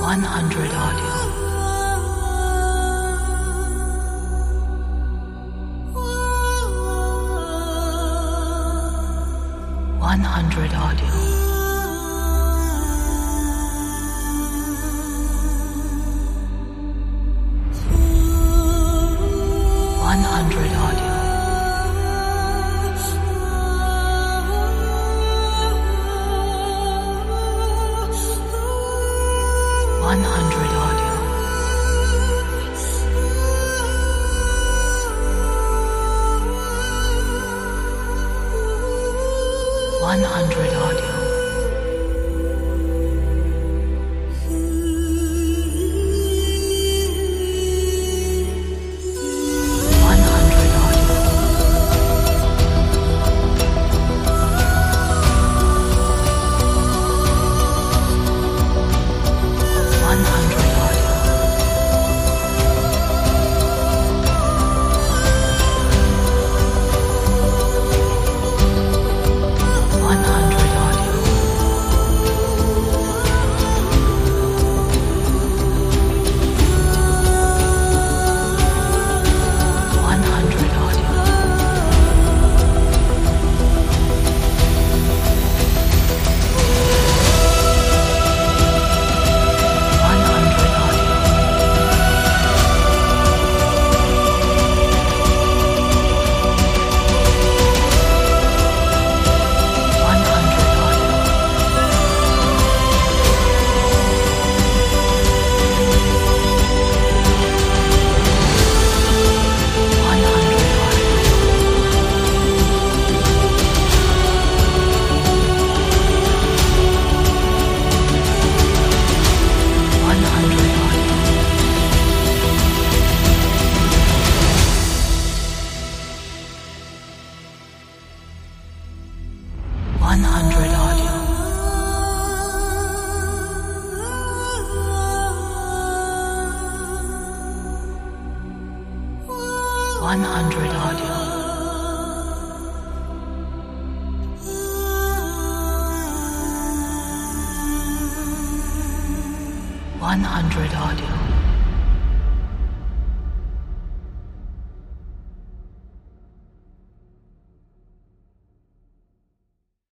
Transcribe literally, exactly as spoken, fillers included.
one hundred audio. one hundred audio. one hundred audio. one hundred audio. one hundred audio. one hundred audio. one hundred audio. one hundred audio. one hundred audio. one hundred audio. one hundred audio. one hundred audio. one hundred audio. one hundred audio. one hundred audio. one hundred audio.